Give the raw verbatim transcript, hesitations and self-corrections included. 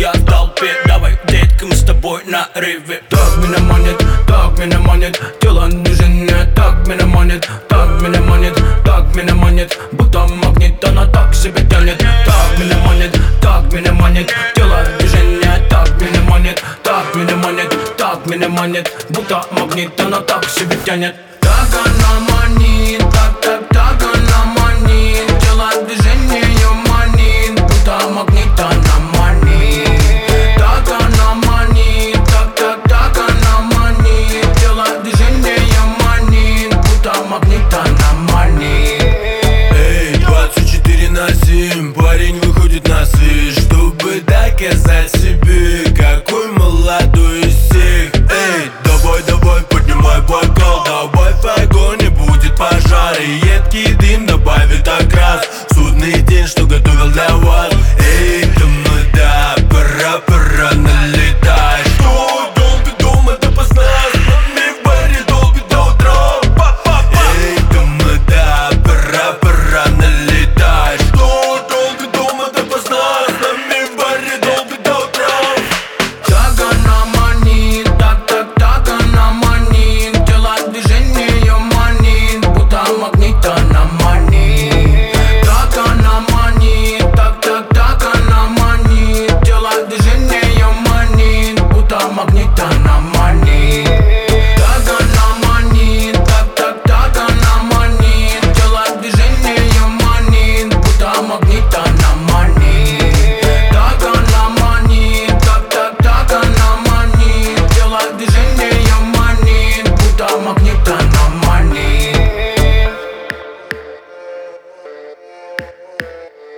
я в толпе. Давай, детка, мы с тобой на рыве. Так меня манит, так меня манит, тело движение, так меня манит, так меня манит, так меня манит, будто магнит, она так себя тянет. Так меня манит, так меня манит, тело движение, так меня манит, так меня манит, так меня манит, будто магнит, она так себя тянет. Так она манит, так, так, так она манит, тело движение ее манит, будто магнит, она манит. Так она манит, так, так, так она манит, тело движение ее манит, будто магнит, она манит. Эй, двадцать четыре на семь, парень выходит на свет, чтобы доказать себе, какой молодой из всех. Эй, давай, давай, поднимай бокал, давай в огонь, будет пожар, и едкий дым добавит окрас в судный день, что готовил для вас. Эй, тамада, пора, пора налетай. Что долго дома допоздна, с нами в баре долго до утра. Эй, тамада, пора, пора налетай. Что долго дома допоздна, с нами в баре долго до утра. Так она манит, так, так, так она манит, тело движение ее манит, будто магнит, она манит. Так она манит, так, так, так она манит, тело движение ее манит, будто магнит, она манит. Так она манит, так, так, так она манит, тело движение ее манит, будто магнит, она манит. Так она манит, так, так, так она манит, тело движение ее манит, будто магнит, она